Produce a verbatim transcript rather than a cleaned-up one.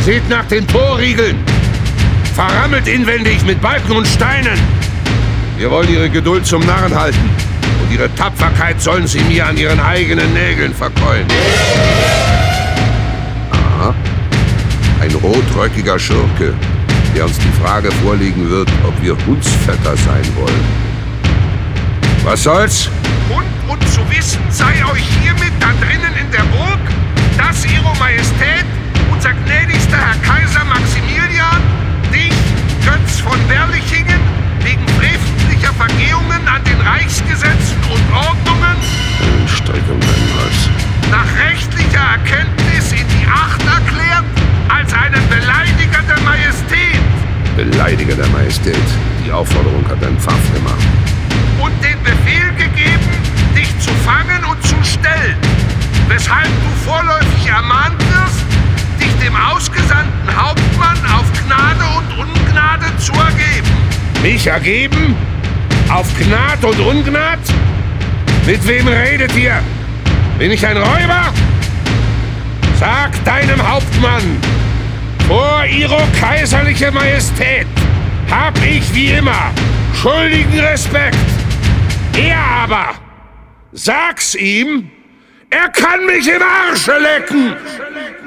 Seht nach den Torriegeln! Verrammelt inwendig mit Balken und Steinen! Wir wollen ihre Geduld zum Narren halten. Und ihre Tapferkeit sollen sie mir an ihren eigenen Nägeln verkeulen. Aha. Ein rotröckiger Schurke, der uns die Frage vorlegen wird, ob wir Hundsvetter sein wollen. Was soll's? Und, und zu wissen sei euch hiermit da drinnen in der Burg, dass Ihre Majestät, unser gnädigster Herr Kaiser Maximilian, dich, Götz von Berlichingen, wegen freventlicher Vergehungen an den Reichsgesetzen und Ordnungen Ein Streck um deinen Hals. nach rechtlicher Erkenntnis in die Acht erklärt als einen Beleidiger der Majestät Beleidiger der Majestät. Die Aufforderung hat ein Pfaff gemacht. und den Befehl gegeben, dich zu fangen und zu stellen, weshalb du vorläufig ermahnt wirst, dich dem ausgesandten Hauptmann auf Gnade und Ungnade zu ergeben. Mich ergeben? Auf Gnad und Ungnad? Mit wem redet ihr? Bin ich ein Räuber? Sag deinem Hauptmann, vor ihrer kaiserliche Majestät hab ich wie immer schuldigen Respekt. Er aber, sag's ihm, er kann mich im Arsche lecken!